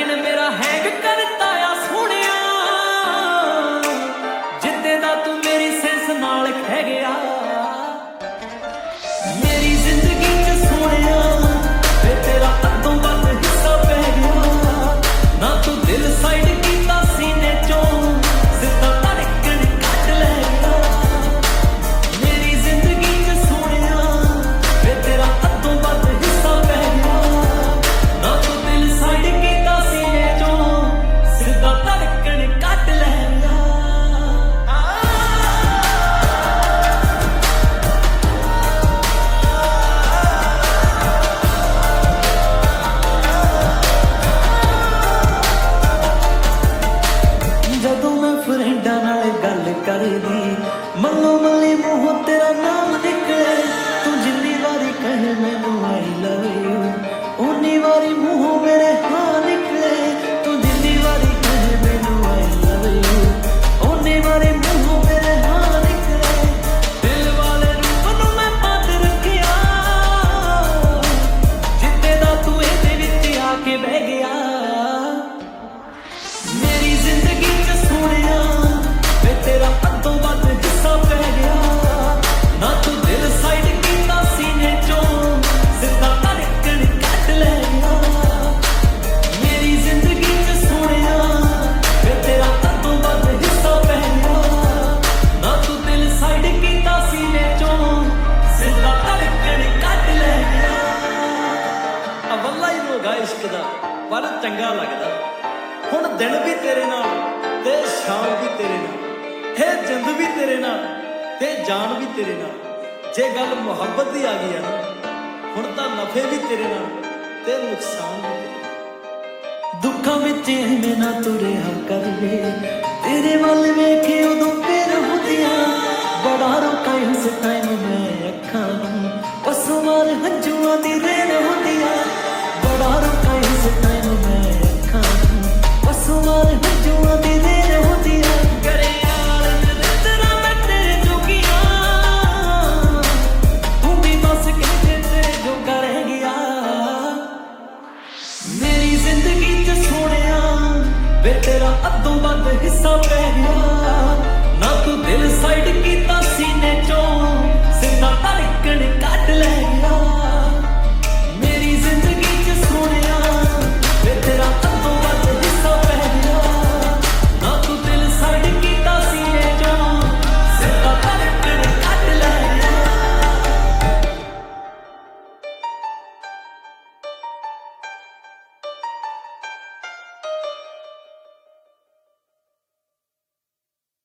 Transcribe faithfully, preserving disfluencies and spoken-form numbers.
Line ਮੇਰਾ hang ਕਰਤਾ ਆ ਸੋਹਣਿਆ, ਜਿੱਦੇ ਦਾ ਤੂੰ ਮੇਰੀ ਸੈਂਸ ਨਾਲ ਖਹਿ ਗਿਆ। ਮੇਰੀ ਜ਼ਿੰਦਗੀ ਚ ਸੋਹਣਿਆ ਵੇ ਤੇਰਾ ਅੱਧੋਂ ਵੱਧ ਹਿੱਸਾ ਪੈ ਗਿਆ। ਨਾ ਤੂੰ ਦਿਲ ਸਾਈਡ ਕੀਤਾ ਸੀਨੇ ਚੋਂ, ਸਿੱਧਾ ਧੜਕਣ ਕੱਢ ਲੈ ਗਿਆ। ਮੇਰੀ ਜ਼ਿੰਦਗੀ ਚ ਸੋਹਣਿਆ ਵੇ ਤੇਰਾ ਅੱਧੋਂ ਵੱਧ ਹਿੱਸਾ ਪੈ ਗਿਆ। ਨਾ ਤੂੰ ਦਿਲ ਸਾਈਡ ਕੀਤਾ ਸੀਨੇ ਚੋਂ, ਸਿੱਧਾ ਧੜਕਣ ਕੱਢ ਲੈ ਗਿਆ। ਜਦੋਂ ਮੈਂ ਫਰੈਂਡਾਂ ਨਾਲ ਗੱਲ ਕਰਦੀ, ਮੱਲੋ ਮੱਲੀ ਮੂੰਹੋਂ ਤੇਰਾ ਨਾਮ ਨਿਕਲੇ। ਤੂੰ ਜਿੰਨੀ ਵਾਰੀ ਕਹੇ ਮੈਨੂੰ ਆਈ ਲਵ ਯੂ, ਉਨੀ ਵਾਰੀ ਮੂੰਹੋਂ ਮੇਰੇ ਹਾਂ ਨਿਕਲੇ। ਤੂੰ ਜਿੰਨੀ ਵਾਰੀ ਕਹੇ ਮੈਨੂੰ ਆਈ ਲਵ ਯੂ, ਉਨੀ ਵਾਰੀ ਮੂੰਹੋਂ ਮੇਰੇ ਹਾਂ ਨਿਕਲੇ। ਦਿਲ ਵਾਲੇ ਰੂਪ ਨੂੰ ਮੈਂ ਬੰਦ ਰੱਖਿਆ, ਜਿੱਦੇ ਦਾ ਤੂੰ ਇਹਦੇ ਵਿੱਚ ਆ ਕੇ ਬਹਿ ਗਿਆ। ਮੇਰੀ ਜ਼ਿੰਦਗੀ ਚ ਸੋਹਣਿਆ ਵੇ ਤੇਰਾ ਅੱਧੋਂ ਵੱਧ ਹਿੱਸਾ ਪੈ ਗਿਆ। ਨਾ ਤੂੰ ਦਿਲ ਸਾਈਡ ਕੀਤਾ ਸੀਨੇ ਚੋਂ, ਸਿੱਧਾ ਧੜਕਣ ਕੱਢ ਲੈ ਗਿਆ। ਮੇਰੀ ਜ਼ਿੰਦਗੀ ਚ ਸੋਹਣਿਆ ਵੇ ਤੇਰਾ ਅੱਧੋਂ ਵੱਧ ਹਿੱਸਾ ਪੈ ਗਿਆ। ਨਾ ਤੂੰ ਦਿਲ ਸਾਈਡ ਕੀਤਾ ਸੀਨੇ ਚੋਂ, ਸਿੱਧਾ ਧੜਕਣ ਕੱਢ ਲੈ ਗਿਆ। ਅਵੱਲਾ ਹੀ ਰੋਗਾ ਇਸ਼ਕ ਦਾ ਪਰ ਚੰਗਾ ਲੱਗਦਾ। ਹੁਣ ਦਿਨ ਵੀ ਤੇਰੇ ਨਾਲ ਤੇ ਸ਼ਾਮ ਵੀ ਤੇਰੇ ਨਾਲ, ਹੈ ਜਿੰਦ ਵੀ ਤੇਰੇ ਨਾਲ ਤੇ ਜਾਨ ਵੀ ਤੇਰੇ ਨਾਲ। ਜੇ ਗੱਲ ਮੁਹੱਬਤ ਦੀ ਆ ਗਈ ਆ ਨਾ, ਹੁਣ ਤਾਂ ਨਫੇ ਵੀ ਤੇਰੇ ਨਾਲ ਤੇ ਨੁਕਸਾਨ ਵੀ ਤੇਰੇ ਨਾਲ। ਦੁੱਖਾਂ ਵਿੱਚ ਐਵੇਂ ਨਾ ਤੁਰਿਆ ਕਰਵੇ, ਤੇਰੇ ਵੱਲ ਵੇਖੇ ਉਦੋਂ ਫਿਰ ਹੁੰਦੀਆਂ। ਬੜਾ ਰੋਕਾਂ ਉਸ ਟਾਈਮ ਮੈਂ ਅੱਖਾਂ ਨੂੰ, ਪਸਮਾਰ ਹੰਝੂਆਂ ਦੀ ਰੇਨ ਹੁੰਦੀਆਂ। ਬੜਾ ਰੋਕਾਂ ਉਸ ਟਾਈਮ ਮੈਂ ਅੱਖਾਂ ਨੂੰ, ਪਸਮਾਰ ਹੰਝੂਆਂ ਦੀ ਰੇਨ ਹੁੰਦੀਆਂ। ਕਰੇ ਯਾਰ ਨਜ਼ਰਾਂ ਮੈਂ ਤੇਰੇ ਜੋਗੀਆਂ, ਤੂੰ ਵੀ ਬਸ ਕਹਿੰਦੇ ਤੇਰੇ ਜੋਗਾ ਰਹਿ ਗਿਆ। ਮੇਰੀ ਜ਼ਿੰਦਗੀ ਚ ਸੋਹਣਿਆ ਵੇ ਤੇਰਾ ਅੱਧੋਂ ਵੱਧ ਹਿੱਸਾ ਪੈ ਗਿਆ। ਨਾ ਤੂੰ ਦਿਲ ਸਾਈਡ ਕੀਤਾ